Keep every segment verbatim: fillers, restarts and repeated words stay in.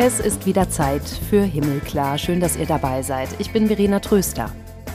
Es ist wieder Zeit für Himmelklar. Schön, dass ihr dabei seid. Ich bin Verena Tröster.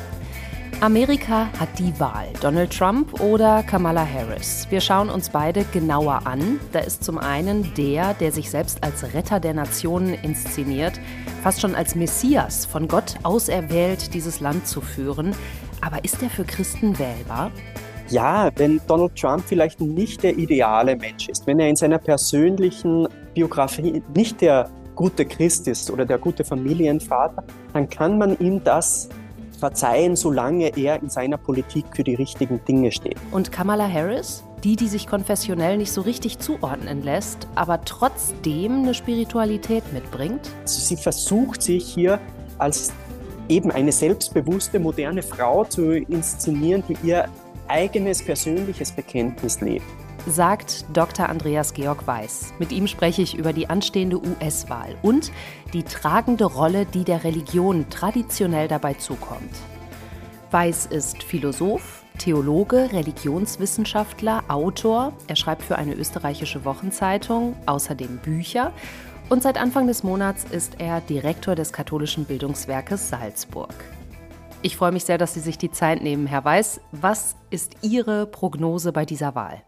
Amerika hat die Wahl, Donald Trump oder Kamala Harris. Wir schauen uns beide genauer an. Da ist zum einen der, der sich selbst als Retter der Nationen inszeniert, fast schon als Messias, von Gott auserwählt, dieses Land zu führen. Aber ist er für Christen wählbar? Ja, wenn Donald Trump vielleicht nicht der ideale Mensch ist, wenn er in seiner persönlichen Biografie nicht der gute Christ ist oder der gute Familienvater, dann kann man ihm das verzeihen, solange er in seiner Politik für die richtigen Dinge steht. Und Kamala Harris? Die, die sich konfessionell nicht so richtig zuordnen lässt, aber trotzdem eine Spiritualität mitbringt? Sie versucht sich hier als eben eine selbstbewusste, moderne Frau zu inszenieren, die ihr eigenes persönliches Bekenntnis lebt. Sagt Doktor Andreas Georg Weiß. Mit ihm spreche ich über die anstehende U S-Wahl und die tragende Rolle, die der Religion traditionell dabei zukommt. Weiß ist Philosoph, Theologe, Religionswissenschaftler, Autor. Er schreibt für eine österreichische Wochenzeitung, außerdem Bücher. Und seit Anfang des Monats ist er Direktor des katholischen Bildungswerkes Salzburg. Ich freue mich sehr, dass Sie sich die Zeit nehmen, Herr Weiß. Was ist Ihre Prognose bei dieser Wahl?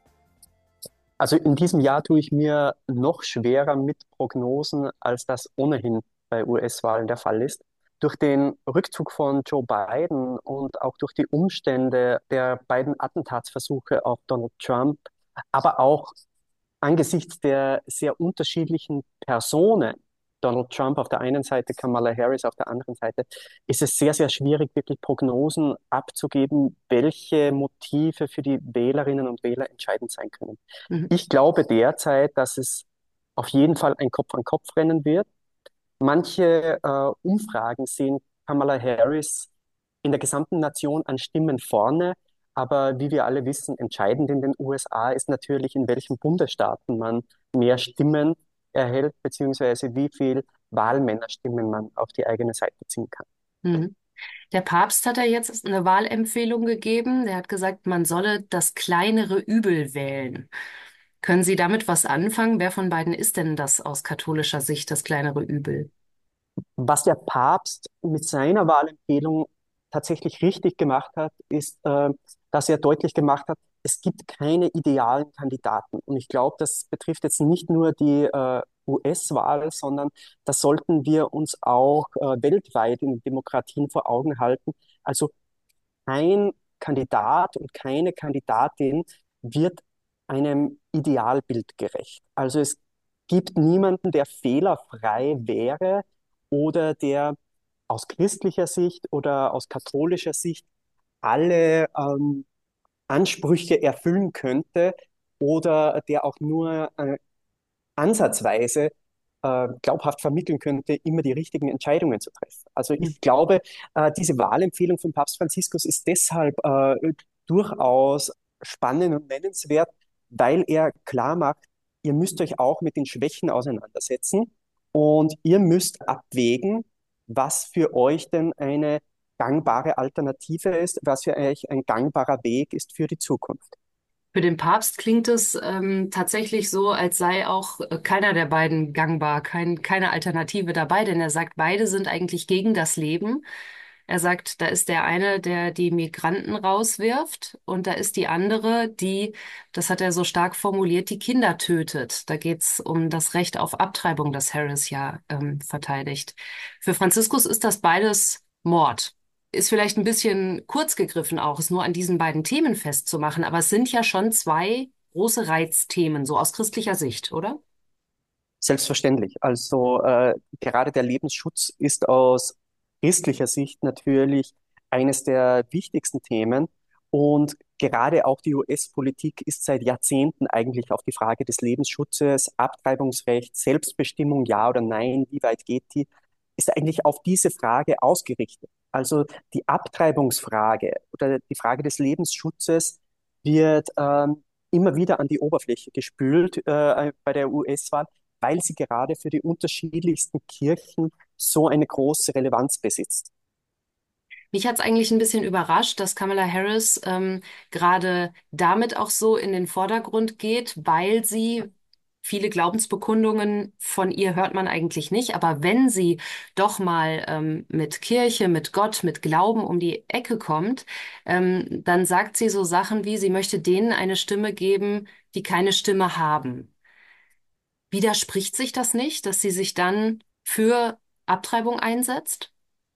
Also in diesem Jahr tue ich mir noch schwerer mit Prognosen, als das ohnehin bei U S-Wahlen der Fall ist. Durch den Rückzug von Joe Biden und auch durch die Umstände der beiden Attentatsversuche auf Donald Trump, aber auch angesichts der sehr unterschiedlichen Personen, Donald Trump auf der einen Seite, Kamala Harris auf der anderen Seite, ist es sehr, sehr schwierig, wirklich Prognosen abzugeben, welche Motive für die Wählerinnen und Wähler entscheidend sein können. Mhm. Ich glaube derzeit, dass es auf jeden Fall ein Kopf-an-Kopf-Rennen wird. Manche äh, Umfragen sehen Kamala Harris in der gesamten Nation an Stimmen vorne. Aber wie wir alle wissen, entscheidend in den U S A ist natürlich, in welchen Bundesstaaten man mehr Stimmen erhält, beziehungsweise wie viel Wahlmännerstimmen man auf die eigene Seite ziehen kann. Mhm. Der Papst hat ja jetzt eine Wahlempfehlung gegeben. Der hat gesagt, man solle das kleinere Übel wählen. Können Sie damit was anfangen? Wer von beiden ist denn das aus katholischer Sicht, das kleinere Übel? Was der Papst mit seiner Wahlempfehlung tatsächlich richtig gemacht hat, ist, äh, dass er deutlich gemacht hat, es gibt keine idealen Kandidaten. Und ich glaube, das betrifft jetzt nicht nur die äh, U S-Wahl, sondern das sollten wir uns auch äh, weltweit in Demokratien vor Augen halten. Also kein Kandidat und keine Kandidatin wird einem Idealbild gerecht. Also es gibt niemanden, der fehlerfrei wäre oder der aus christlicher Sicht oder aus katholischer Sicht alle ähm, Ansprüche erfüllen könnte oder der auch nur äh, ansatzweise äh, glaubhaft vermitteln könnte, immer die richtigen Entscheidungen zu treffen. Also ich glaube, äh, diese Wahlempfehlung von Papst Franziskus ist deshalb äh, durchaus spannend und nennenswert, weil er klar macht, ihr müsst euch auch mit den Schwächen auseinandersetzen und ihr müsst abwägen, was für euch denn eine gangbare Alternative ist, was für euch ein gangbarer Weg ist für die Zukunft. Für den Papst klingt es ähm, tatsächlich so, als sei auch äh, keiner der beiden gangbar, kein, keine Alternative dabei, denn er sagt, beide sind eigentlich gegen das Leben. Er sagt, da ist der eine, der die Migranten rauswirft und da ist die andere, die, das hat er so stark formuliert, die Kinder tötet. Da geht's um das Recht auf Abtreibung, das Harris ja ähm, verteidigt. Für Franziskus ist das beides Mord. Ist vielleicht ein bisschen kurz gegriffen auch, es nur an diesen beiden Themen festzumachen, aber es sind ja schon zwei große Reizthemen, so aus christlicher Sicht, oder? Selbstverständlich. Also äh, gerade der Lebensschutz ist aus christlicher Sicht natürlich eines der wichtigsten Themen. Und gerade auch die U S-Politik ist seit Jahrzehnten eigentlich auf die Frage des Lebensschutzes, Abtreibungsrecht, Selbstbestimmung, ja oder nein, wie weit geht die, ist eigentlich auf diese Frage ausgerichtet. Also die Abtreibungsfrage oder die Frage des Lebensschutzes wird ähm, immer wieder an die Oberfläche gespült äh, bei der U S-Wahl, weil sie gerade für die unterschiedlichsten Kirchen so eine große Relevanz besitzt. Mich hat es eigentlich ein bisschen überrascht, dass Kamala Harris ähm, gerade damit auch so in den Vordergrund geht, weil sie viele Glaubensbekundungen von ihr hört man eigentlich nicht, aber wenn sie doch mal ähm, mit Kirche, mit Gott, mit Glauben um die Ecke kommt, ähm, dann sagt sie so Sachen wie, sie möchte denen eine Stimme geben, die keine Stimme haben. Widerspricht sich das nicht, dass sie sich dann für Abtreibung einsetzt?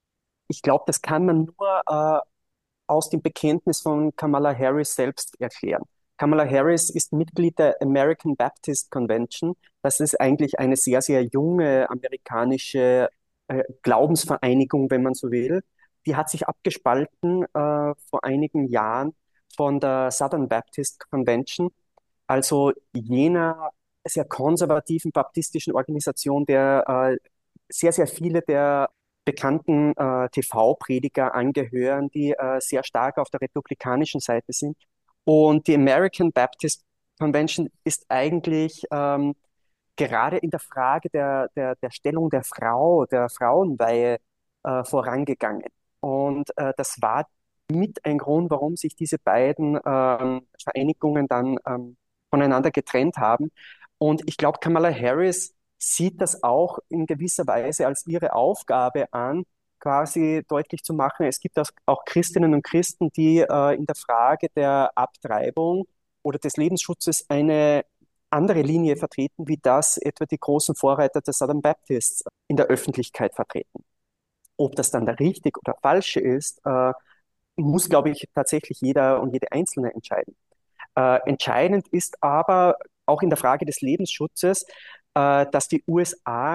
Ich glaube, das kann man nur äh, aus dem Bekenntnis von Kamala Harris selbst erklären. Kamala Harris ist Mitglied der American Baptist Convention. Das ist eigentlich eine sehr, sehr junge amerikanische äh, Glaubensvereinigung, wenn man so will. Die hat sich abgespalten äh, vor einigen Jahren von der Southern Baptist Convention, also jener sehr konservativen baptistischen Organisation, der äh, sehr, sehr viele der bekannten äh, T V-Prediger angehören, die äh, sehr stark auf der republikanischen Seite sind. Und die American Baptist Convention ist eigentlich ähm, gerade in der Frage der, der, der Stellung der Frau, der Frauenweihe äh, vorangegangen. Und äh, das war mit ein Grund, warum sich diese beiden ähm, Vereinigungen dann ähm, voneinander getrennt haben. Und ich glaube, Kamala Harris sieht das auch in gewisser Weise als ihre Aufgabe an, quasi deutlich zu machen, es gibt auch Christinnen und Christen, die äh, in der Frage der Abtreibung oder des Lebensschutzes eine andere Linie vertreten, wie das etwa die großen Vorreiter der Southern Baptists in der Öffentlichkeit vertreten. Ob das dann der richtig oder falsche ist, äh, muss, glaube ich, tatsächlich jeder und jede Einzelne entscheiden. Äh, entscheidend ist aber auch in der Frage des Lebensschutzes, äh, dass die U S A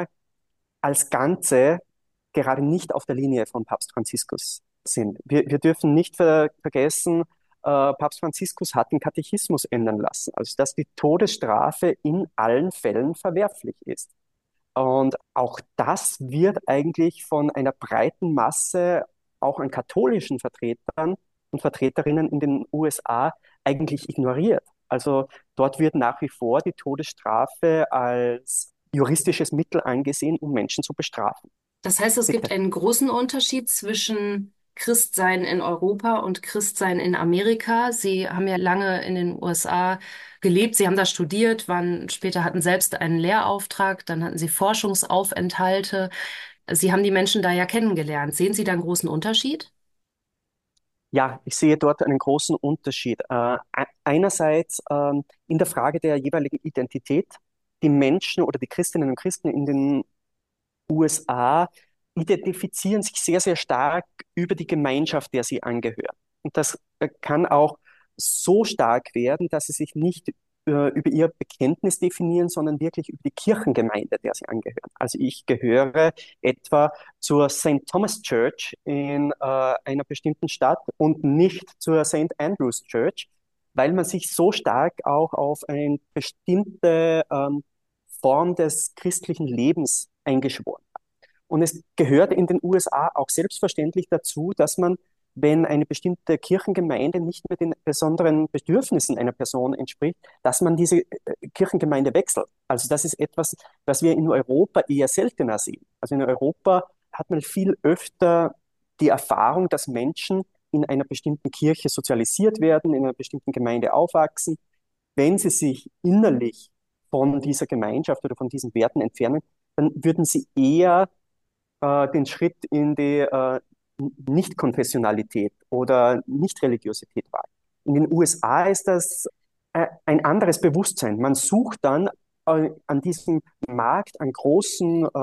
als Ganze gerade nicht auf der Linie von Papst Franziskus sind. Wir, wir dürfen nicht ver vergessen, äh, Papst Franziskus hat den Katechismus ändern lassen, also dass die Todesstrafe in allen Fällen verwerflich ist. Und auch das wird eigentlich von einer breiten Masse, auch an katholischen Vertretern und Vertreterinnen in den U S A, eigentlich ignoriert. Also dort wird nach wie vor die Todesstrafe als juristisches Mittel angesehen, um Menschen zu bestrafen. Das heißt, es gibt einen großen Unterschied zwischen Christsein in Europa und Christsein in Amerika. Sie haben ja lange in den U S A gelebt, Sie haben da studiert, waren später hatten selbst einen Lehrauftrag, dann hatten Sie Forschungsaufenthalte. Sie haben die Menschen da ja kennengelernt. Sehen Sie da einen großen Unterschied? Ja, ich sehe dort einen großen Unterschied. Äh, einerseits ähm, in der Frage der jeweiligen Identität. Die Menschen oder die Christinnen und Christen in den U S A identifizieren sich sehr, sehr stark über die Gemeinschaft, der sie angehören. Und das äh, kann auch so stark werden, dass sie sich nicht äh, über ihr Bekenntnis definieren, sondern wirklich über die Kirchengemeinde, der sie angehören. Also ich gehöre etwa zur Saint Thomas Church in äh, einer bestimmten Stadt und nicht zur Saint Andrews Church, weil man sich so stark auch auf eine bestimmte ähm, Form des christlichen Lebens eingeschworen. Und es gehört in den U S A auch selbstverständlich dazu, dass man, wenn eine bestimmte Kirchengemeinde nicht mehr den besonderen Bedürfnissen einer Person entspricht, dass man diese äh, Kirchengemeinde wechselt. Also das ist etwas, was wir in Europa eher seltener sehen. Also in Europa hat man viel öfter die Erfahrung, dass Menschen in einer bestimmten Kirche sozialisiert werden, in einer bestimmten Gemeinde aufwachsen. Wenn sie sich innerlich von dieser Gemeinschaft oder von diesen Werten entfernen, dann würden sie eher äh, den Schritt in die äh, Nicht-Konfessionalität oder Nicht-Religiosität wagen. In den U S A ist das äh, ein anderes Bewusstsein. Man sucht dann äh, an diesem Markt an großen äh,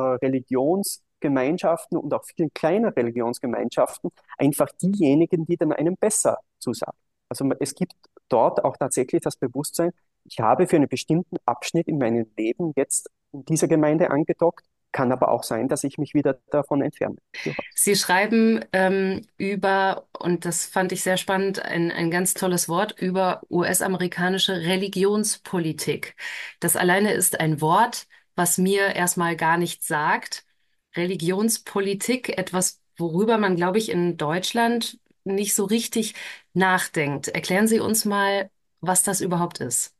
Religionsgemeinschaften und auch vielen kleinen Religionsgemeinschaften einfach diejenigen, die dann einem besser zusagen. Also es gibt dort auch tatsächlich das Bewusstsein, ich habe für einen bestimmten Abschnitt in meinem Leben jetzt in dieser Gemeinde angedockt, kann aber auch sein, dass ich mich wieder davon entferne. Sie schreiben ähm, über, und das fand ich sehr spannend, ein, ein ganz tolles Wort, über U S-amerikanische Religionspolitik. Das alleine ist ein Wort, was mir erstmal gar nichts sagt. Religionspolitik, etwas, worüber man, glaube ich, in Deutschland nicht so richtig nachdenkt. Erklären Sie uns mal, was das überhaupt ist.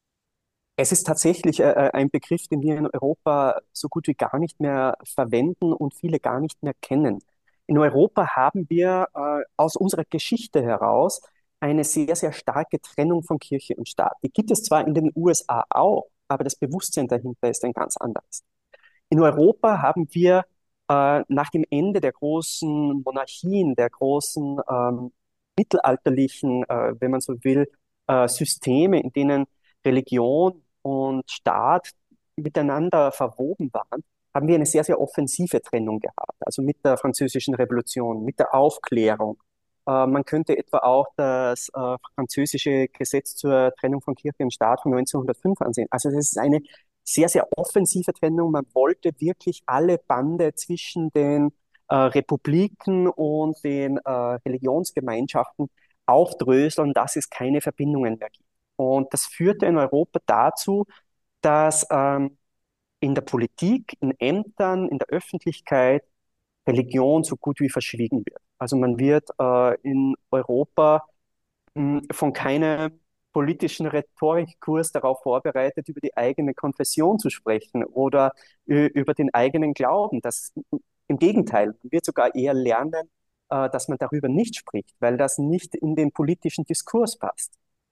Es ist tatsächlich äh, äh, ein Begriff, den wir in Europa so gut wie gar nicht mehr verwenden und viele gar nicht mehr kennen. In Europa haben wir äh, aus unserer Geschichte heraus eine sehr, sehr starke Trennung von Kirche und Staat. Die gibt es zwar in den U S A auch, aber das Bewusstsein dahinter ist ein ganz anderes. In Europa haben wir äh, nach dem Ende der großen Monarchien, der großen ähm, mittelalterlichen, äh, wenn man so will, äh, Systeme, in denen Religion und Staat miteinander verwoben waren, haben wir eine sehr, sehr offensive Trennung gehabt. Also mit der Französischen Revolution, mit der Aufklärung. Äh, man könnte etwa auch das äh, französische Gesetz zur Trennung von Kirche und Staat von neunzehnhundertfünf ansehen. Also das ist eine sehr, sehr offensive Trennung. Man wollte wirklich alle Bande zwischen den äh, Republiken und den äh, Religionsgemeinschaften aufdröseln, dass es keine Verbindungen mehr gibt. Und das führte in Europa dazu, dass ähm, in der Politik, in Ämtern, in der Öffentlichkeit Religion so gut wie verschwiegen wird. Also man wird äh, in Europa mh, von keinem politischen Rhetorikkurs darauf vorbereitet, über die eigene Konfession zu sprechen oder äh, über den eigenen Glauben. Das, im Gegenteil, man wird sogar eher lernen, äh, dass man darüber nicht spricht, weil das nicht in den politischen Diskurs passt.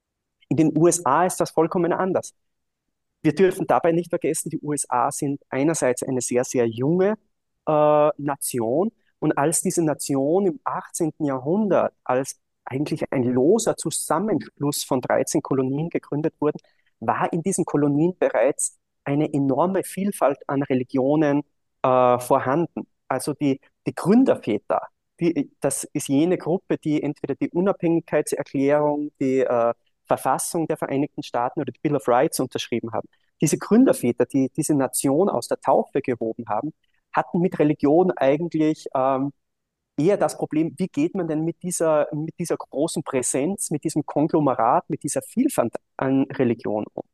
In den U S A ist das vollkommen anders. Wir dürfen dabei nicht vergessen, die U S A sind einerseits eine sehr, sehr junge äh, Nation und als diese Nation im achtzehnten. Jahrhundert als eigentlich ein loser Zusammenschluss von dreizehn Kolonien gegründet wurde, war in diesen Kolonien bereits eine enorme Vielfalt an Religionen äh, vorhanden. Also die, die Gründerväter, die, das ist jene Gruppe, die entweder die Unabhängigkeitserklärung, die äh, Verfassung der Vereinigten Staaten oder die Bill of Rights unterschrieben haben. Diese Gründerväter, die diese Nation aus der Taufe gehoben haben, hatten mit Religion eigentlich ähm, eher das Problem, wie geht man denn mit dieser, mit dieser großen Präsenz, mit diesem Konglomerat, mit dieser Vielfalt an Religionen um.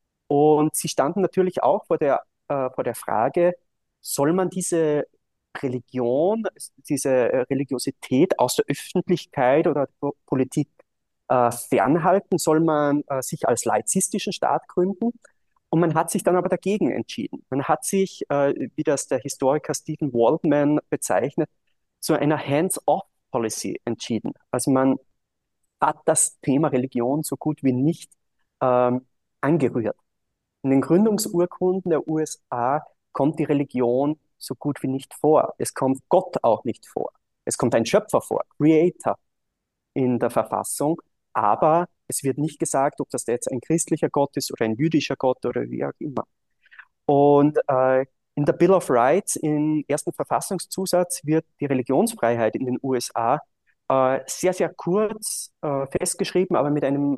Und sie standen natürlich auch vor der, äh, vor der Frage, soll man diese Religion, diese äh, Religiosität aus der Öffentlichkeit oder der Politik äh, fernhalten? Soll man äh, sich als laizistischen Staat gründen? Und man hat sich dann aber dagegen entschieden. Man hat sich, äh, wie das der Historiker Stephen Waldman bezeichnet, zu einer Hands-off-Policy entschieden. Also man hat das Thema Religion so gut wie nicht ähm, angerührt. In den Gründungsurkunden der U S A kommt die Religion so gut wie nicht vor. Es kommt Gott auch nicht vor. Es kommt ein Schöpfer vor, Creator in der Verfassung, aber es wird nicht gesagt, ob das jetzt ein christlicher Gott ist oder ein jüdischer Gott oder wie auch immer. Und äh, in der Bill of Rights, im ersten Verfassungszusatz, wird die Religionsfreiheit in den U S A äh, sehr, sehr kurz äh, festgeschrieben, aber mit einem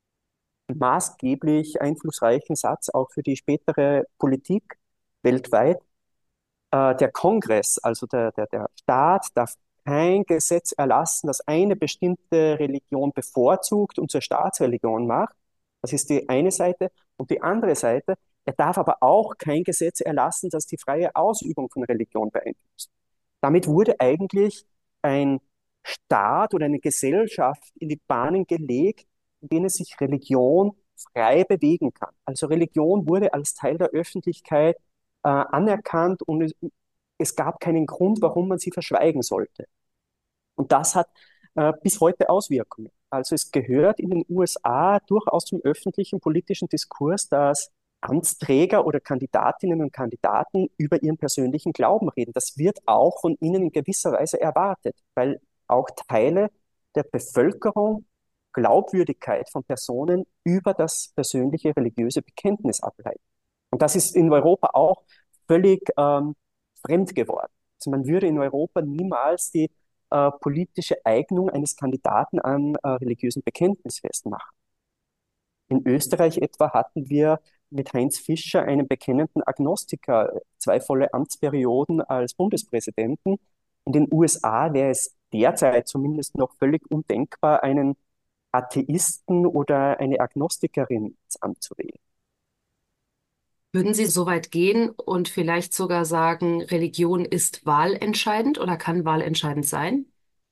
maßgeblich einflussreichen Satz auch für die spätere Politik weltweit. Äh, der Kongress, also der, der, der Staat, darf kein Gesetz erlassen, das eine bestimmte Religion bevorzugt und zur Staatsreligion macht. Das ist die eine Seite. Und die andere Seite, er darf aber auch kein Gesetz erlassen, das die freie Ausübung von Religion beeinflusst. Damit wurde eigentlich ein Staat oder eine Gesellschaft in die Bahnen gelegt, in denen sich Religion frei bewegen kann. Also Religion wurde als Teil der Öffentlichkeit äh, anerkannt und es, es gab keinen Grund, warum man sie verschweigen sollte. Und das hat äh, bis heute Auswirkungen. Also es gehört in den U S A durchaus zum öffentlichen politischen Diskurs, dass Amtsträger oder Kandidatinnen und Kandidaten über ihren persönlichen Glauben reden. Das wird auch von ihnen in gewisser Weise erwartet, weil auch Teile der Bevölkerung Glaubwürdigkeit von Personen über das persönliche religiöse Bekenntnis ableiten. Und das ist in Europa auch völlig ähm, fremd geworden. Also man würde in Europa niemals die äh, politische Eignung eines Kandidaten an äh, religiösen Bekenntnis festmachen. In Österreich etwa hatten wir mit Heinz Fischer einen bekennenden Agnostiker, zwei volle Amtsperioden als Bundespräsidenten. In den U S A wäre es derzeit zumindest noch völlig undenkbar, einen Atheisten oder eine Agnostikerin ins Amt zu wählen. Würden Sie so weit gehen und vielleicht sogar sagen, Religion ist wahlentscheidend oder kann wahlentscheidend sein?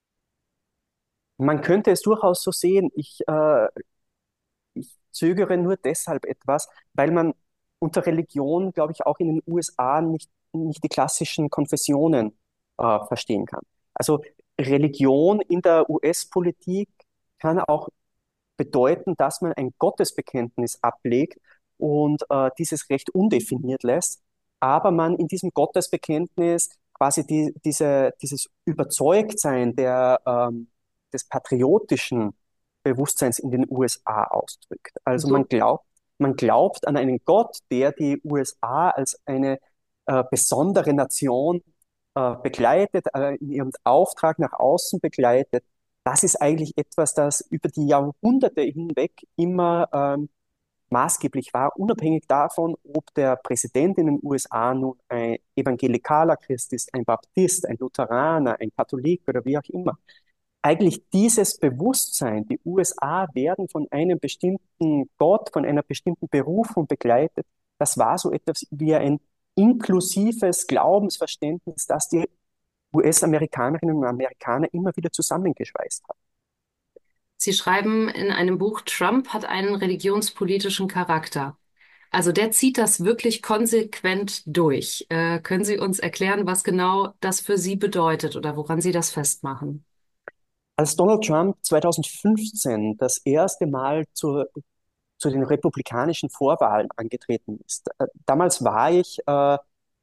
Man könnte es durchaus so sehen. Ich, äh, ich zögere nur deshalb etwas, weil man unter Religion, glaube ich, auch in den U S A nicht, nicht die klassischen Konfessionen äh, verstehen kann. Also Religion in der U S-Politik kann auch bedeuten, dass man ein Gottesbekenntnis ablegt und äh, dieses recht undefiniert lässt, aber man in diesem Gottesbekenntnis quasi die, diese, dieses Überzeugtsein der, ähm, des patriotischen Bewusstseins in den U S A ausdrückt. Also man So, glaubt, man glaubt an einen Gott, der die U S A als eine äh, besondere Nation äh, begleitet, äh, in ihrem Auftrag nach außen begleitet. Das ist eigentlich etwas, das über die Jahrhunderte hinweg immer ähm, maßgeblich war, unabhängig davon, ob der Präsident in den U S A nun ein evangelikaler Christ ist, ein Baptist, ein Lutheraner, ein Katholik oder wie auch immer. Eigentlich dieses Bewusstsein, die U S A werden von einem bestimmten Gott, von einer bestimmten Berufung begleitet, das war so etwas wie ein inklusives Glaubensverständnis, das die U S-Amerikanerinnen und Amerikaner immer wieder zusammengeschweißt hat. Sie schreiben in einem Buch, Trump hat einen religionspolitischen Charakter. Also der zieht das wirklich konsequent durch. Äh, können Sie uns erklären, was genau das für Sie bedeutet oder woran Sie das festmachen? Als Donald Trump zweitausendfünfzehn das erste Mal zur, zu den republikanischen Vorwahlen angetreten ist, äh, damals war ich äh,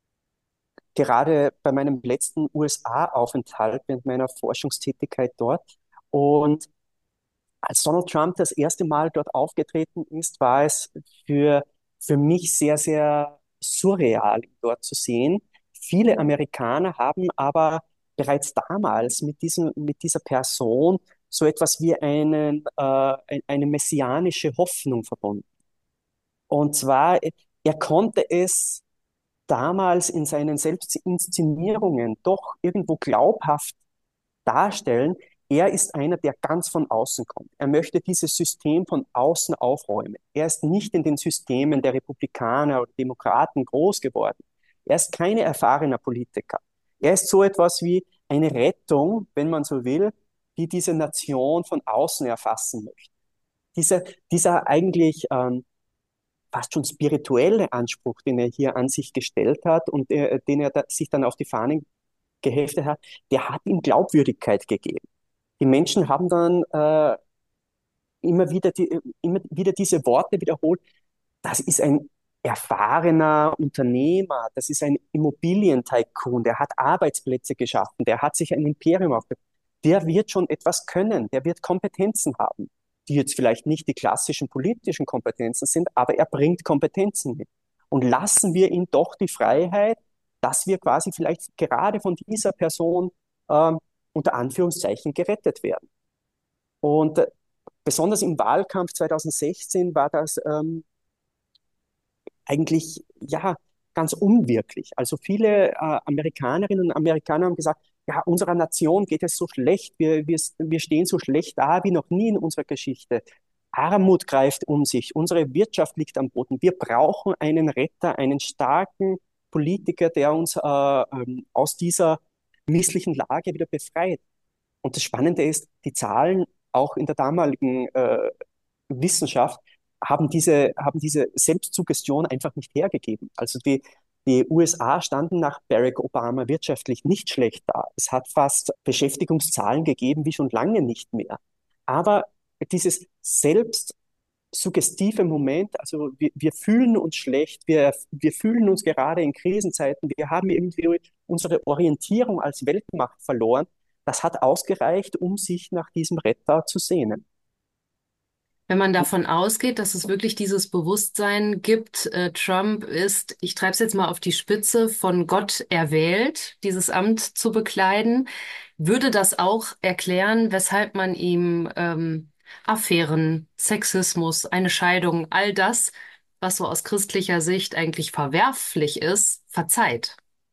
gerade bei meinem letzten U S A-Aufenthalt während meiner Forschungstätigkeit dort. Und als Donald Trump das erste Mal dort aufgetreten ist, war es für, für mich sehr, sehr surreal, ihn dort zu sehen. Viele Amerikaner haben aber bereits damals mit diesem, mit dieser Person so etwas wie einen, äh, eine messianische Hoffnung verbunden. Und zwar, er konnte es damals in seinen Selbstinszenierungen doch irgendwo glaubhaft darstellen, er ist einer, der ganz von außen kommt. Er möchte dieses System von außen aufräumen. Er ist nicht in den Systemen der Republikaner oder Demokraten groß geworden. Er ist kein erfahrener Politiker. Er ist so etwas wie eine Rettung, wenn man so will, die diese Nation von außen erfassen möchte. Dieser, dieser eigentlich ähm, fast schon spirituelle Anspruch, den er hier an sich gestellt hat und äh, den er da, sich dann auf die Fahnen geheftet hat, der hat ihm Glaubwürdigkeit gegeben. Die Menschen haben dann äh, immer wieder, die, immer wieder diese Worte wiederholt. Das ist ein erfahrener Unternehmer, das ist ein Immobilientycoon, der hat Arbeitsplätze geschaffen, der hat sich ein Imperium aufgebaut. Der wird schon etwas können, der wird Kompetenzen haben, die jetzt vielleicht nicht die klassischen politischen Kompetenzen sind, aber er bringt Kompetenzen mit. Und lassen wir ihm doch die Freiheit, dass wir quasi vielleicht gerade von dieser Person ähm, unter Anführungszeichen gerettet werden. Und äh, besonders im Wahlkampf zweitausendsechzehn war das ähm, eigentlich ja ganz unwirklich. Also viele äh, Amerikanerinnen und Amerikaner haben gesagt, ja, unserer Nation geht es so schlecht, wir, wir, wir stehen so schlecht da wie noch nie in unserer Geschichte. Armut greift um sich, unsere Wirtschaft liegt am Boden. Wir brauchen einen Retter, einen starken Politiker, der uns äh, ähm, aus dieser misslichen Lage wieder befreit. Und das Spannende ist, die Zahlen auch in der damaligen äh, Wissenschaft haben diese, haben diese Selbstsuggestion einfach nicht hergegeben. Also die, die U S A standen nach Barack Obama wirtschaftlich nicht schlecht da. Es hat fast Beschäftigungszahlen gegeben wie schon lange nicht mehr. Aber dieses selbstsuggestive Moment, also wir, wir fühlen uns schlecht, wir, wir fühlen uns gerade in Krisenzeiten, wir haben irgendwie unsere Orientierung als Weltmacht verloren, das hat ausgereicht, um sich nach diesem Retter zu sehnen. Wenn man davon ausgeht, dass es wirklich dieses Bewusstsein gibt, äh, Trump ist, ich treibe es jetzt mal auf die Spitze, von Gott erwählt, dieses Amt zu bekleiden, würde das auch erklären, weshalb man ihm ähm, Affären, Sexismus, eine Scheidung, all das, was so aus christlicher Sicht eigentlich verwerflich ist, verzeiht.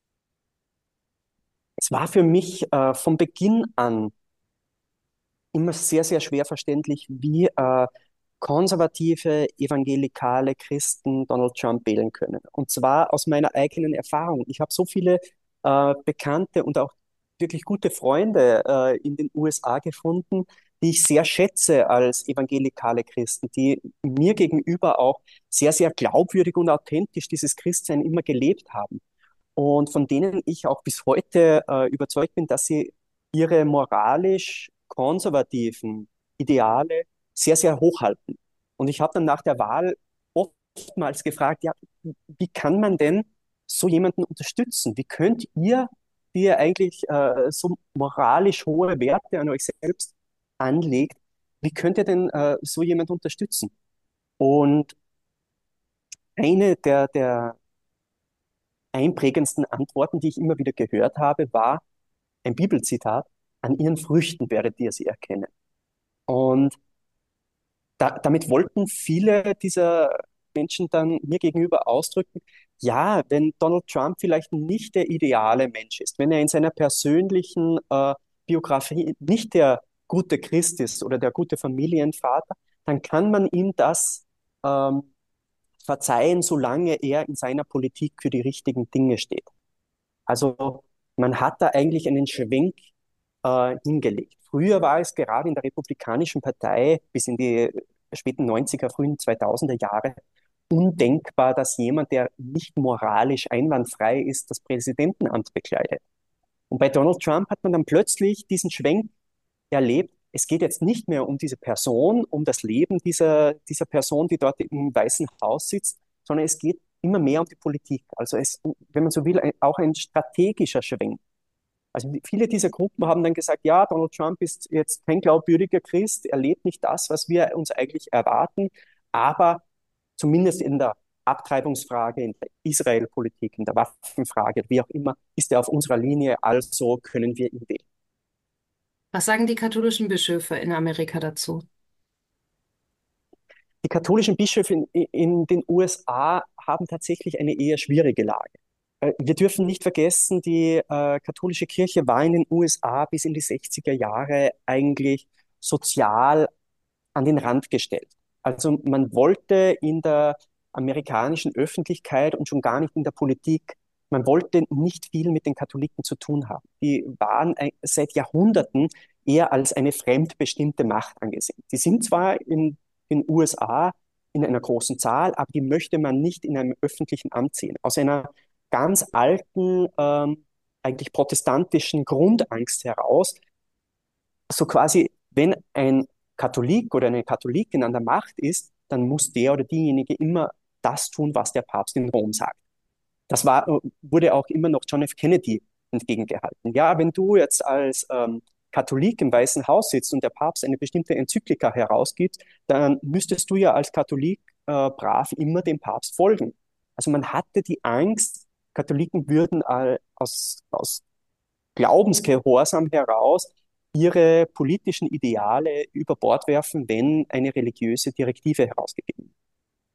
Es war für mich äh, von Beginn an immer sehr, sehr schwer verständlich, wie äh, konservative, evangelikale Christen Donald Trump wählen können. Und zwar aus meiner eigenen Erfahrung. Ich habe so viele äh, Bekannte und auch wirklich gute Freunde äh, in den U S A gefunden, die ich sehr schätze als evangelikale Christen, die mir gegenüber auch sehr, sehr glaubwürdig und authentisch dieses Christsein immer gelebt haben. Und von denen ich auch bis heute äh, überzeugt bin, dass sie ihre moralisch konservativen Ideale sehr, sehr hochhalten. Und ich habe dann nach der Wahl oft oftmals gefragt, ja, wie kann man denn so jemanden unterstützen? Wie könnt ihr, die ihr eigentlich äh, so moralisch hohe Werte an euch selbst anlegt, wie könnt ihr denn äh, so jemanden unterstützen? Und eine der, der einprägendsten Antworten, die ich immer wieder gehört habe, war ein Bibelzitat: An ihren Früchten werdet ihr sie erkennen. Und da, damit wollten viele dieser Menschen dann mir gegenüber ausdrücken, ja, wenn Donald Trump vielleicht nicht der ideale Mensch ist, wenn er in seiner persönlichen äh, Biografie nicht der gute Christ ist oder der gute Familienvater, dann kann man ihm das ähm, verzeihen, solange er in seiner Politik für die richtigen Dinge steht. Also man hat da eigentlich einen Schwenk äh, hingelegt. Früher war es gerade in der Republikanischen Partei bis in die späten neunziger, frühen zweitausender Jahre undenkbar, dass jemand, der nicht moralisch einwandfrei ist, das Präsidentenamt bekleidet. Und bei Donald Trump hat man dann plötzlich diesen Schwenk erlebt. Es geht jetzt nicht mehr um diese Person, um das Leben dieser, dieser Person, die dort im Weißen Haus sitzt, sondern es geht immer mehr um die Politik. Also es, wenn man so will, ein, auch ein strategischer Schwenk. Also viele dieser Gruppen haben dann gesagt, ja, Donald Trump ist jetzt kein glaubwürdiger Christ, er lebt nicht das, was wir uns eigentlich erwarten, aber zumindest in der Abtreibungsfrage, in der Israel-Politik, in der Waffenfrage, wie auch immer, ist er auf unserer Linie, also können wir ihn wählen. Was sagen die katholischen Bischöfe in Amerika dazu? Die katholischen Bischöfe in, in den U S A haben tatsächlich eine eher schwierige Lage. Äh, Wir dürfen nicht vergessen, die äh, katholische Kirche war in den U S A bis in die sechziger Jahre eigentlich sozial an den Rand gestellt. Also man wollte in der amerikanischen Öffentlichkeit und schon gar nicht in der Politik, man wollte nicht viel mit den Katholiken zu tun haben. Die waren ein- seit Jahrhunderten eher als eine fremdbestimmte Macht angesehen. Die sind zwar in den U S A in einer großen Zahl, aber die möchte man nicht in einem öffentlichen Amt sehen. Aus einer ganz alten, ähm, eigentlich protestantischen Grundangst heraus, so quasi, wenn ein Katholik oder eine Katholikin an der Macht ist, dann muss der oder diejenige immer das tun, was der Papst in Rom sagt. Das war, wurde auch immer noch John F. Kennedy entgegengehalten. Ja, wenn du jetzt als ähm, Katholik im Weißen Haus sitzt und der Papst eine bestimmte Enzyklika herausgibt, dann müsstest du ja als Katholik äh, brav immer dem Papst folgen. Also man hatte die Angst, Katholiken würden äh, aus, aus Glaubensgehorsam heraus ihre politischen Ideale über Bord werfen, wenn eine religiöse Direktive herausgegeben wird.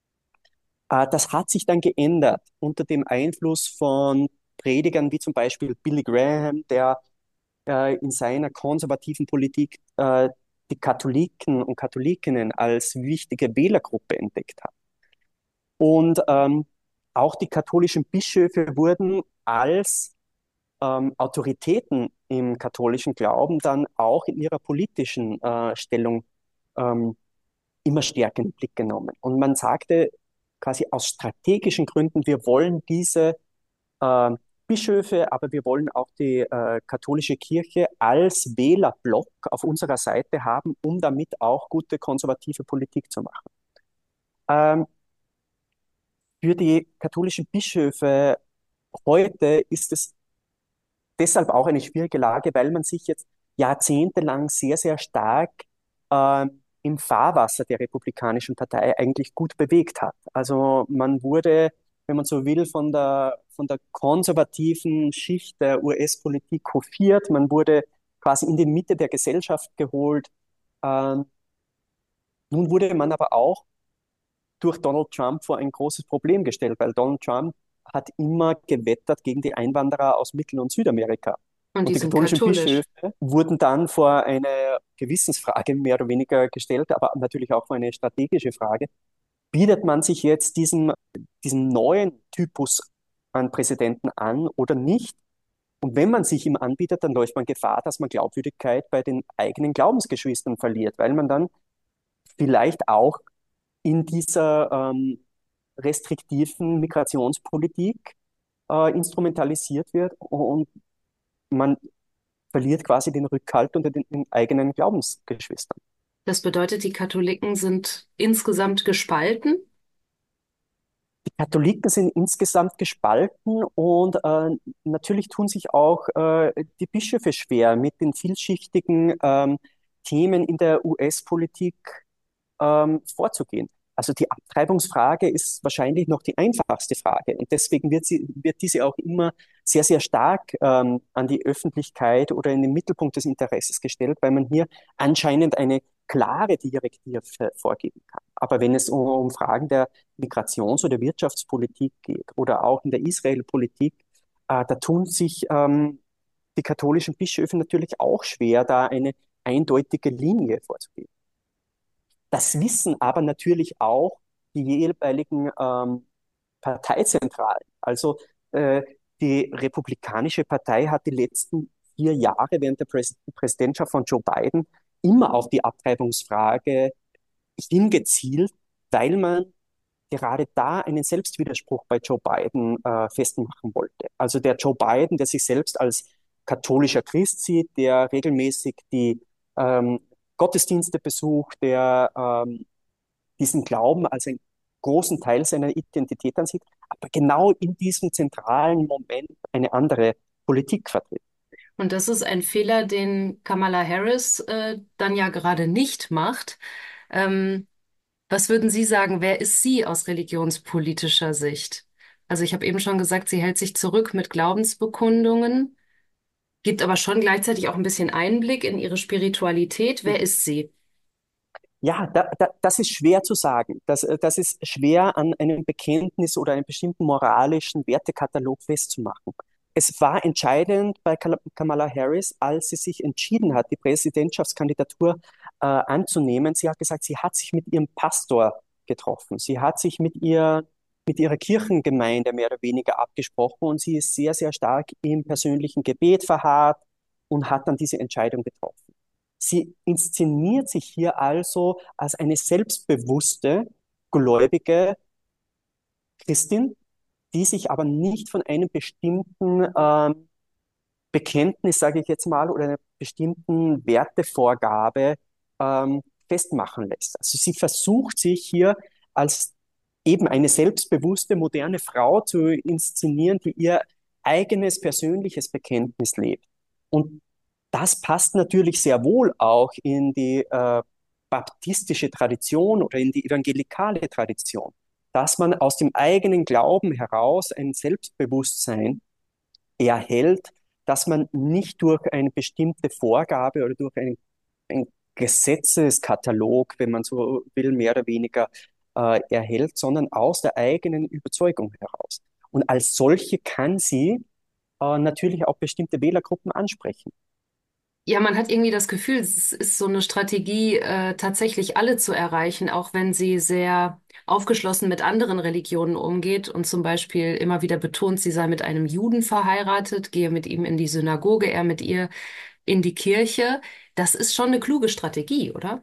Äh, Das hat sich dann geändert unter dem Einfluss von Predigern wie zum Beispiel Billy Graham, der äh, in seiner konservativen Politik äh, die Katholiken und Katholikinnen als wichtige Wählergruppe entdeckt hat. Und ähm, auch die katholischen Bischöfe wurden als ähm, Autoritäten im katholischen Glauben dann auch in ihrer politischen äh, Stellung ähm, immer stärker in den Blick genommen. Und man sagte quasi aus strategischen Gründen, wir wollen diese äh, Bischöfe, aber wir wollen auch die äh, katholische Kirche als Wählerblock auf unserer Seite haben, um damit auch gute konservative Politik zu machen. Ähm, für die katholischen Bischöfe heute ist es deshalb auch eine schwierige Lage, weil man sich jetzt jahrzehntelang sehr, sehr stark ähm, im Fahrwasser der Republikanischen Partei eigentlich gut bewegt hat. Also man wurde, wenn man so will, von der, von der konservativen Schicht der U S-Politik hofiert. Man wurde quasi in die Mitte der Gesellschaft geholt. Ähm, Nun wurde man aber auch durch Donald Trump vor ein großes Problem gestellt, weil Donald Trump hat immer gewettert gegen die Einwanderer aus Mittel- und Südamerika. Und die Und die sind katholischen katholisch. Bischöfe wurden dann vor eine Gewissensfrage mehr oder weniger gestellt, aber natürlich auch vor eine strategische Frage. Bietet man sich jetzt diesem, diesem neuen Typus an Präsidenten an oder nicht? Und wenn man sich ihm anbietet, dann läuft man Gefahr, dass man Glaubwürdigkeit bei den eigenen Glaubensgeschwistern verliert, weil man dann vielleicht auch in dieser ähm, restriktiven Migrationspolitik äh, instrumentalisiert wird und man verliert quasi den Rückhalt unter den, den eigenen Glaubensgeschwistern. Das bedeutet, die Katholiken sind insgesamt gespalten. Katholiken sind insgesamt gespalten und äh, natürlich tun sich auch äh, die Bischöfe schwer mit den vielschichtigen ähm, Themen in der U S-Politik ähm, vorzugehen. Also die Abtreibungsfrage ist wahrscheinlich noch die einfachste Frage und deswegen wird sie, wird diese auch immer sehr, sehr stark ähm, an die Öffentlichkeit oder in den Mittelpunkt des Interesses gestellt, weil man hier anscheinend eine klare Direktive vorgeben kann. Aber wenn es um, um Fragen der Migrations- oder Wirtschaftspolitik geht oder auch in der Israel-Politik, äh, da tun sich ähm, die katholischen Bischöfe natürlich auch schwer, da eine eindeutige Linie vorzugeben. Das wissen aber natürlich auch die jeweiligen ähm, Parteizentralen. Also äh, die Republikanische Partei hat die letzten vier Jahre während der Präs Präsidentschaft von Joe Biden immer auf die Abtreibungsfrage hingezielt, weil man gerade da einen Selbstwiderspruch bei Joe Biden äh, festmachen wollte. Also der Joe Biden, der sich selbst als katholischer Christ sieht, der regelmäßig die ähm, Gottesdienste besucht, der ähm, diesen Glauben als einen großen Teil seiner Identität ansieht, aber genau in diesem zentralen Moment eine andere Politik vertritt. Und das ist ein Fehler, den Kamala Harris äh, dann ja gerade nicht macht. Ähm, Was würden Sie sagen, wer ist sie aus religionspolitischer Sicht? Also ich habe eben schon gesagt, sie hält sich zurück mit Glaubensbekundungen, gibt aber schon gleichzeitig auch ein bisschen Einblick in ihre Spiritualität. Wer ist sie? Ja, da, da, das ist schwer zu sagen. Das, äh, das ist schwer an einem Bekenntnis oder einem bestimmten moralischen Wertekatalog festzumachen. Es war entscheidend bei Kamala Harris, als sie sich entschieden hat, die Präsidentschaftskandidatur äh, anzunehmen. Sie hat gesagt, sie hat sich mit ihrem Pastor getroffen. Sie hat sich mit ihr, mit ihrer Kirchengemeinde mehr oder weniger abgesprochen und sie ist sehr, sehr stark im persönlichen Gebet verharrt und hat dann diese Entscheidung getroffen. Sie inszeniert sich hier also als eine selbstbewusste, gläubige Christin, die sich aber nicht von einem bestimmten ähm, Bekenntnis, sage ich jetzt mal, oder einer bestimmten Wertevorgabe ähm, festmachen lässt. Also sie versucht sich hier als eben eine selbstbewusste, moderne Frau zu inszenieren, die ihr eigenes persönliches Bekenntnis lebt. Und das passt natürlich sehr wohl auch in die äh, baptistische Tradition oder in die evangelikale Tradition, dass man aus dem eigenen Glauben heraus ein Selbstbewusstsein erhält, dass man nicht durch eine bestimmte Vorgabe oder durch einen, einen Gesetzeskatalog, wenn man so will, mehr oder weniger äh, erhält, sondern aus der eigenen Überzeugung heraus. Und als solche kann sie äh, natürlich auch bestimmte Wählergruppen ansprechen. Ja, man hat irgendwie das Gefühl, es ist so eine Strategie, äh, tatsächlich alle zu erreichen, auch wenn sie sehr aufgeschlossen mit anderen Religionen umgeht und zum Beispiel immer wieder betont, sie sei mit einem Juden verheiratet, gehe mit ihm in die Synagoge, er mit ihr in die Kirche. Das ist schon eine kluge Strategie, oder?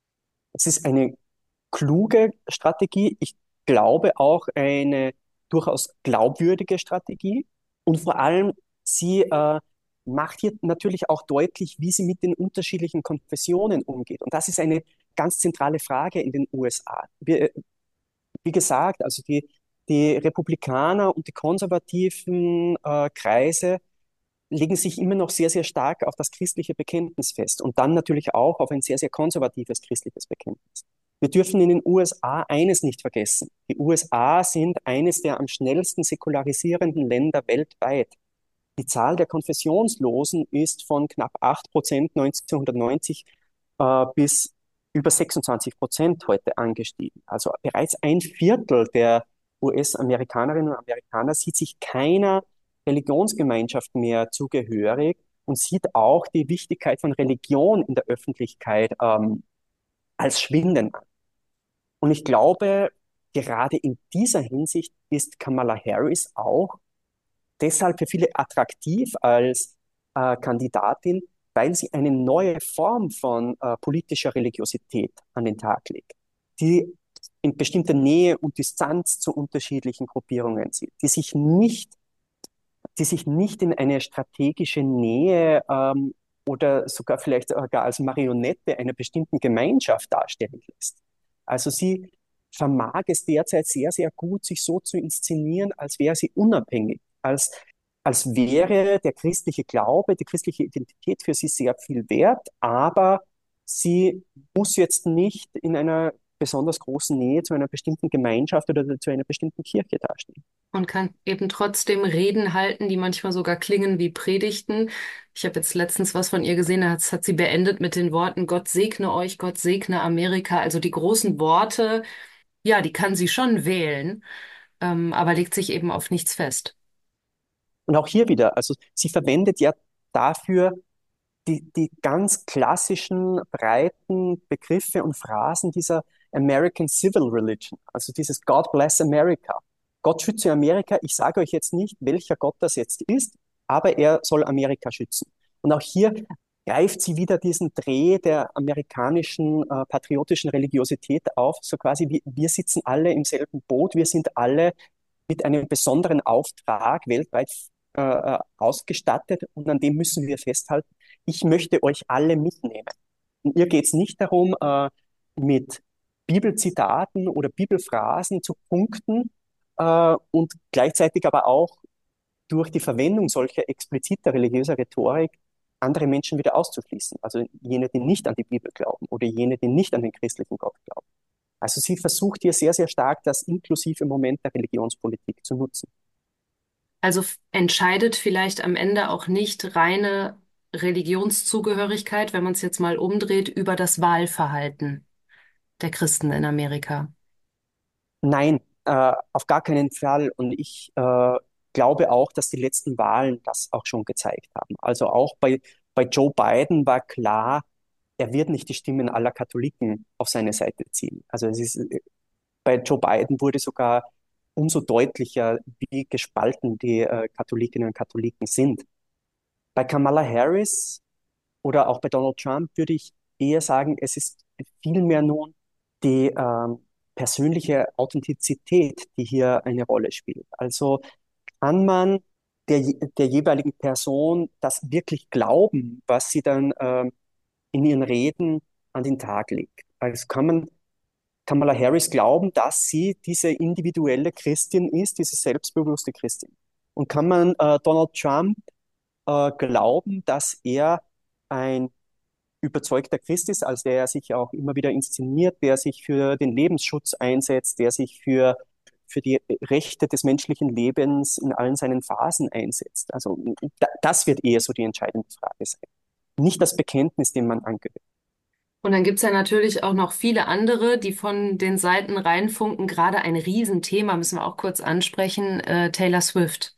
Es ist eine kluge Strategie. Ich glaube auch eine durchaus glaubwürdige Strategie. Und vor allem, sie äh, macht hier natürlich auch deutlich, wie sie mit den unterschiedlichen Konfessionen umgeht. Und das ist eine ganz zentrale Frage in den U S A. Wir, wie gesagt, also die, die Republikaner und die konservativen äh, Kreise legen sich immer noch sehr, sehr stark auf das christliche Bekenntnis fest und dann natürlich auch auf ein sehr, sehr konservatives christliches Bekenntnis. Wir dürfen in den U S A eines nicht vergessen. Die U S A sind eines der am schnellsten säkularisierenden Länder weltweit. Die Zahl der Konfessionslosen ist von knapp acht Prozent neunzehnhundertneunzig äh, bis über sechsundzwanzig Prozent heute angestiegen. Also bereits ein Viertel der U S-Amerikanerinnen und Amerikaner sieht sich keiner Religionsgemeinschaft mehr zugehörig und sieht auch die Wichtigkeit von Religion in der Öffentlichkeit ähm, als schwindend an. Und ich glaube, gerade in dieser Hinsicht ist Kamala Harris auch deshalb für viele attraktiv als äh, Kandidatin, weil sie eine neue Form von äh, politischer Religiosität an den Tag legt, die in bestimmter Nähe und Distanz zu unterschiedlichen Gruppierungen sieht, die sich nicht, die sich nicht in eine strategische Nähe ähm, oder sogar vielleicht sogar als Marionette einer bestimmten Gemeinschaft darstellen lässt. Also sie vermag es derzeit sehr, sehr gut, sich so zu inszenieren, als wäre sie unabhängig, als, als wäre der christliche Glaube, die christliche Identität für sie sehr viel wert, aber sie muss jetzt nicht in einer besonders großen Nähe zu einer bestimmten Gemeinschaft oder zu einer bestimmten Kirche dastehen. Und kann eben trotzdem Reden halten, die manchmal sogar klingen wie Predigten. Ich habe jetzt letztens was von ihr gesehen, da hat, hat sie beendet mit den Worten, Gott segne euch, Gott segne Amerika. Also die großen Worte, ja, die kann sie schon wählen, ähm, aber legt sich eben auf nichts fest. Und auch hier wieder, also sie verwendet ja dafür die, die ganz klassischen, breiten Begriffe und Phrasen dieser American Civil Religion, also dieses God bless America. Gott schütze Amerika. Ich sage euch jetzt nicht, welcher Gott das jetzt ist, aber er soll Amerika schützen. Und auch hier greift sie wieder diesen Dreh der amerikanischen äh, patriotischen Religiosität auf, so quasi wie wir sitzen alle im selben Boot, wir sind alle mit einem besonderen Auftrag weltweit äh, äh, ausgestattet und an dem müssen wir festhalten. Ich möchte euch alle mitnehmen. Und ihr geht es nicht darum, äh, mit Bibelzitaten oder Bibelphrasen zu punkten äh, und gleichzeitig aber auch durch die Verwendung solcher expliziter religiöser Rhetorik andere Menschen wieder auszuschließen. Also jene, die nicht an die Bibel glauben oder jene, die nicht an den christlichen Gott glauben. Also sie versucht hier sehr, sehr stark das inklusive Moment der Religionspolitik zu nutzen. Also f- entscheidet vielleicht am Ende auch nicht reine Religionszugehörigkeit, wenn man es jetzt mal umdreht, über das Wahlverhalten der Christen in Amerika. Nein, äh, auf gar keinen Fall. Und ich äh, glaube auch, dass die letzten Wahlen das auch schon gezeigt haben. Also auch bei, bei Joe Biden war klar, er wird nicht die Stimmen aller Katholiken auf seine Seite ziehen. Also es ist, bei Joe Biden wurde sogar umso deutlicher, wie gespalten die äh, Katholikinnen und Katholiken sind. Bei Kamala Harris oder auch bei Donald Trump würde ich eher sagen, es ist vielmehr nun die ähm, persönliche Authentizität, die hier eine Rolle spielt. Also kann man der, der jeweiligen Person das wirklich glauben, was sie dann ähm, in ihren Reden an den Tag legt? Also kann man Kamala Harris glauben, dass sie diese individuelle Christin ist, diese selbstbewusste Christin? Und kann man äh, Donald Trump äh, glauben, dass er ein überzeugter Christ ist, als der er sich auch immer wieder inszeniert, der sich für den Lebensschutz einsetzt, der sich für, für die Rechte des menschlichen Lebens in allen seinen Phasen einsetzt? Also da, das wird eher so die entscheidende Frage sein. Nicht das Bekenntnis, dem man angehört. Und dann gibt's ja natürlich auch noch viele andere, die von den Seiten reinfunken. Gerade ein Riesenthema müssen wir auch kurz ansprechen, äh, Taylor Swift.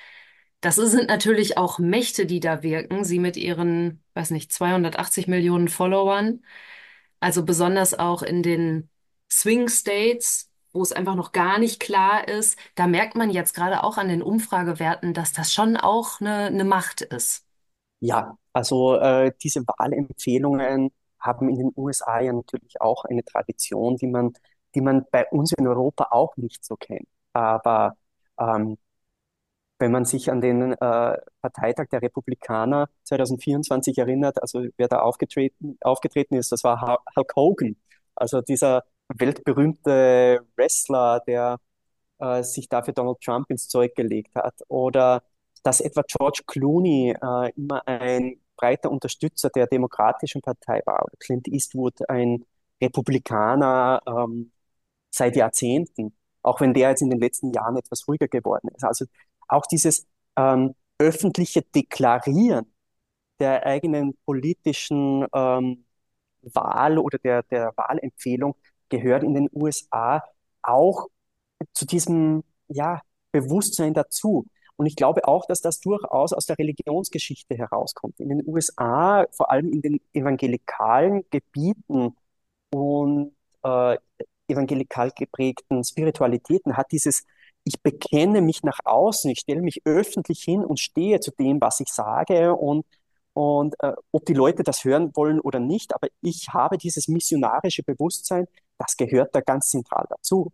Das sind natürlich auch Mächte, die da wirken. Sie mit ihren, weiß nicht, zweihundertachtzig Millionen Followern. Also besonders auch in den Swing States, wo es einfach noch gar nicht klar ist. Da merkt man jetzt gerade auch an den Umfragewerten, dass das schon auch eine, eine Macht ist. Ja, also äh, diese Wahlempfehlungen haben in den U S A ja natürlich auch eine Tradition, die man, die man bei uns in Europa auch nicht so kennt. Aber ähm, wenn man sich an den äh, Parteitag der Republikaner zwanzig vierundzwanzig erinnert, also wer da aufgetreten, aufgetreten ist, das war Hu- Hulk Hogan, also dieser weltberühmte Wrestler, der äh, sich dafür Donald Trump ins Zeug gelegt hat. Oder dass etwa George Clooney äh, immer ein breiter Unterstützer der Demokratischen Partei war. Oder Clint Eastwood ein Republikaner ähm, seit Jahrzehnten, auch wenn der jetzt in den letzten Jahren etwas ruhiger geworden ist. Also auch dieses ähm, öffentliche Deklarieren der eigenen politischen ähm, Wahl oder der, der Wahlempfehlung gehört in den U S A auch zu diesem ja, Bewusstsein dazu. Und ich glaube auch, dass das durchaus aus der Religionsgeschichte herauskommt. In den U S A, vor allem in den evangelikalen Gebieten und äh, evangelikal geprägten Spiritualitäten, hat dieses ich bekenne mich nach außen, ich stelle mich öffentlich hin und stehe zu dem, was ich sage und, und äh, ob die Leute das hören wollen oder nicht, aber ich habe dieses missionarische Bewusstsein, das gehört da ganz zentral dazu.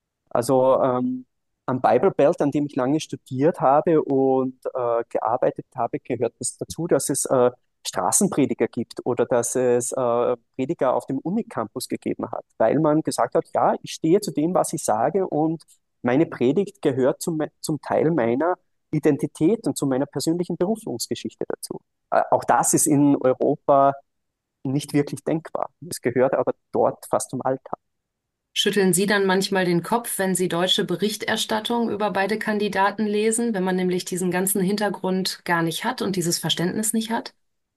Also ähm, am Bible Belt, an dem ich lange studiert habe und äh, gearbeitet habe, gehört es dazu, dass es äh, Straßenprediger gibt oder dass es äh, Prediger auf dem Unicampus gegeben hat, weil man gesagt hat, ja, ich stehe zu dem, was ich sage und meine Predigt gehört zum, zum Teil meiner Identität und zu meiner persönlichen Berufungsgeschichte dazu. Äh, auch das ist in Europa nicht wirklich denkbar. Es gehört aber dort fast zum Alltag. Schütteln Sie dann manchmal den Kopf, wenn Sie deutsche Berichterstattung über beide Kandidaten lesen, wenn man nämlich diesen ganzen Hintergrund gar nicht hat und dieses Verständnis nicht hat?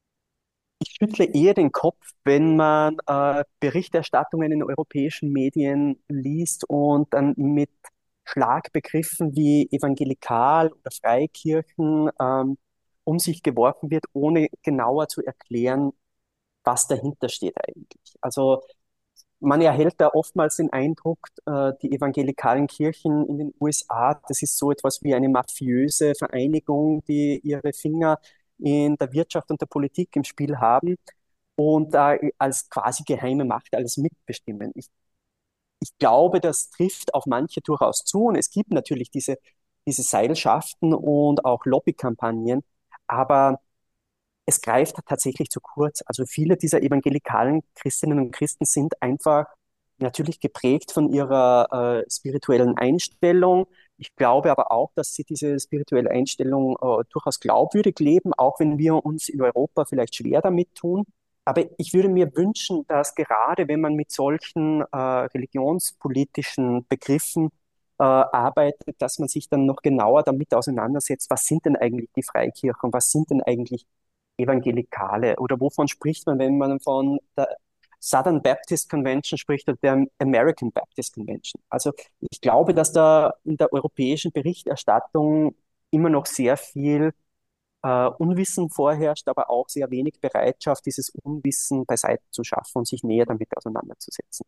Ich schüttle eher den Kopf, wenn man äh, Berichterstattungen in europäischen Medien liest und dann mit Schlagbegriffen wie evangelikal oder Freikirchen ähm, um sich geworfen wird, ohne genauer zu erklären, was dahinter steht eigentlich. Also man erhält da oftmals den Eindruck, äh, die evangelikalen Kirchen in den U S A, das ist so etwas wie eine mafiöse Vereinigung, die ihre Finger in der Wirtschaft und der Politik im Spiel haben und da als quasi geheime Macht alles mitbestimmen. Ich, ich glaube, das trifft auf manche durchaus zu und es gibt natürlich diese, diese Seilschaften und auch Lobbykampagnen, aber es greift tatsächlich zu kurz. Also viele dieser evangelikalen Christinnen und Christen sind einfach natürlich geprägt von ihrer äh, spirituellen Einstellung. Ich glaube aber auch, dass sie diese spirituelle Einstellung äh, durchaus glaubwürdig leben, auch wenn wir uns in Europa vielleicht schwer damit tun. Aber ich würde mir wünschen, dass gerade wenn man mit solchen äh, religionspolitischen Begriffen äh, arbeitet, dass man sich dann noch genauer damit auseinandersetzt, was sind denn eigentlich die Freikirchen, was sind denn eigentlich Evangelikale oder wovon spricht man, wenn man von der Southern Baptist Convention spricht oder der American Baptist Convention. Also ich glaube, dass da in der europäischen Berichterstattung immer noch sehr viel äh, Unwissen vorherrscht, aber auch sehr wenig Bereitschaft, dieses Unwissen beiseite zu schaffen und sich näher damit auseinanderzusetzen.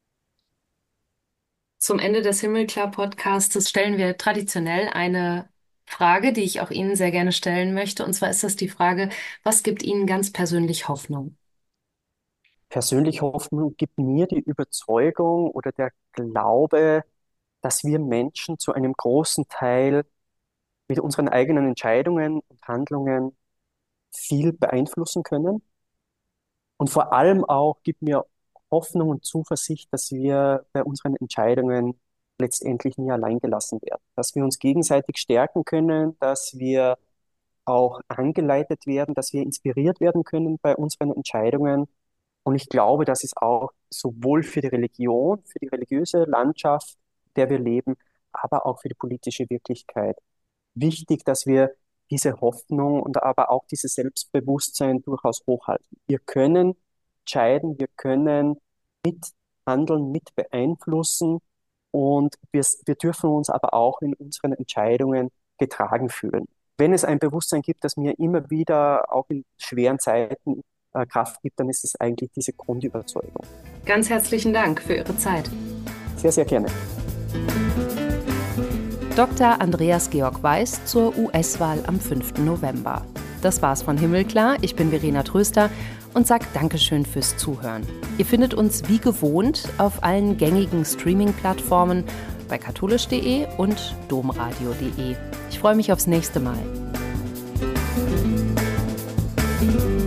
Zum Ende des Himmelklar-Podcastes stellen wir traditionell eine Frage, die ich auch Ihnen sehr gerne stellen möchte. Und zwar ist das die Frage, was gibt Ihnen ganz persönlich Hoffnung? Persönlich Hoffnung gibt mir die Überzeugung oder der Glaube, dass wir Menschen zu einem großen Teil mit unseren eigenen Entscheidungen und Handlungen viel beeinflussen können. Und vor allem auch gibt mir Hoffnung und Zuversicht, dass wir bei unseren Entscheidungen letztendlich nie allein gelassen werden. Dass wir uns gegenseitig stärken können, dass wir auch angeleitet werden, dass wir inspiriert werden können bei unseren Entscheidungen. Und ich glaube, das ist auch sowohl für die Religion, für die religiöse Landschaft, in der wir leben, aber auch für die politische Wirklichkeit wichtig, dass wir diese Hoffnung und aber auch dieses Selbstbewusstsein durchaus hochhalten. Wir können entscheiden, wir können mithandeln, mit beeinflussen und wir, wir dürfen uns aber auch in unseren Entscheidungen getragen fühlen. Wenn es ein Bewusstsein gibt, das mir immer wieder auch in schweren Zeiten äh, Kraft gibt, dann ist es eigentlich diese Grundüberzeugung. Ganz herzlichen Dank für Ihre Zeit. Sehr, sehr gerne. Doktor Andreas Georg Weiß zur U S-Wahl am fünften November. Das war's von Himmelklar. Ich bin Verena Tröster und sage Dankeschön fürs Zuhören. Ihr findet uns wie gewohnt auf allen gängigen Streaming-Plattformen bei katholisch punkt de und domradio punkt de. Ich freue mich aufs nächste Mal.